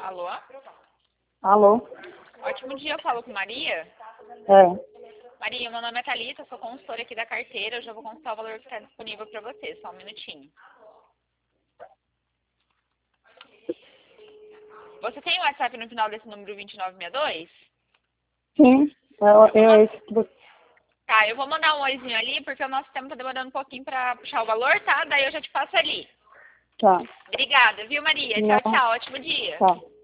Alô? Alô? Ótimo dia, eu falo com Maria. É. Maria, meu nome é Thalita, sou consultora aqui da carteira, eu já vou consultar o valor que está disponível para você, só um minutinho. Você tem o WhatsApp no final desse número 2962? Sim, Tá, eu vou mandar um oizinho ali, porque o nosso sistema tá demorando um pouquinho para puxar o valor, tá? Daí eu já te passo ali. Tá. Obrigada, viu, Maria? Não. Tchau, tchau, ótimo dia. Tá.